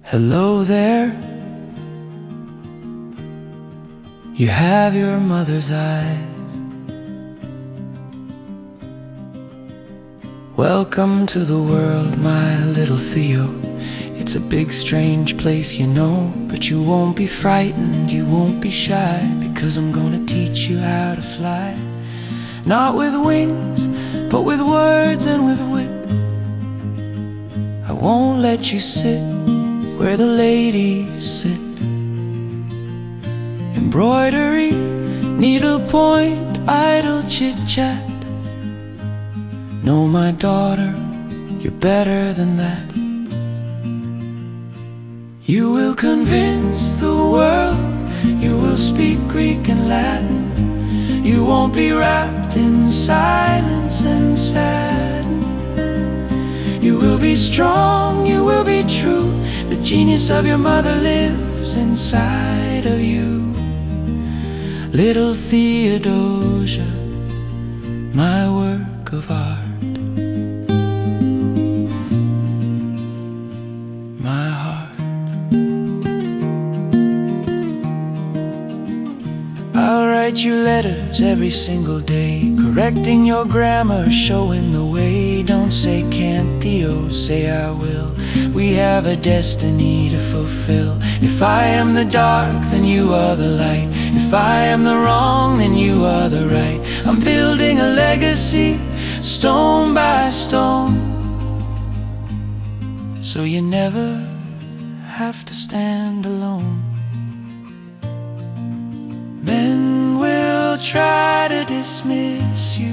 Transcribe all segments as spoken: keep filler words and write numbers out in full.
Hello there. You have your mother's eyes. Welcome to the world, my little Theo. It's a big strange place, you know, but you won't be frightened, you won't be shy, because I'm gonna teach you how to fly. Not with wings, but with words and with wit. I won't let you sit where the ladies sit. Embroidery, needlepoint, idle chit-chat. No, my daughter, you're better than that. You will convince the world, you will speak Greek and Latin. You won't be wrapped in silence and sadden. You will be strong, you will be true. The genius of your mother lives inside of you. Little Theodosia, my work of art. My heart. I'll write you letters every single day, correcting your grammar, showing the way. Don't say can't, Theo, say I will. We have a destiny to fulfill. If I am the dark, then you are the light. If I am the wrong, then you are the right. I'm building a legacy, stone by stone, so you never have to stand alone. Men will try to dismiss you.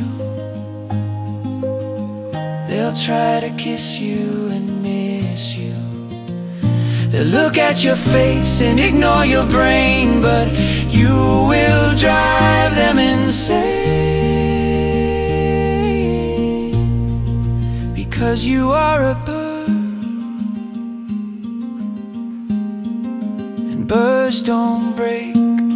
They'll try to kiss you and miss you. They'll look at your face and ignore your brain, but you will drive them insane, because you are a bird, and birds don't break.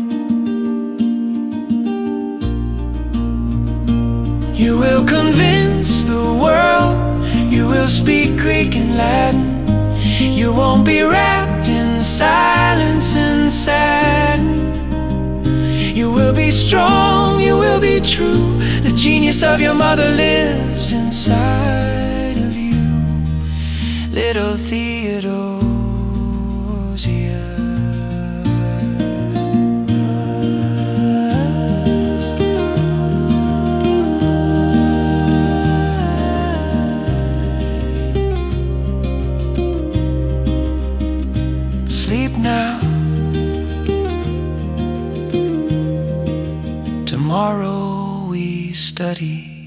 You will convince the world, you will speak Greek and Latin. You won't be wrapped in silence and sadden. You will be strong, you will be true. The genius of your mother lives inside of you. Little Theodosia. Sleep now. Tomorrow we study.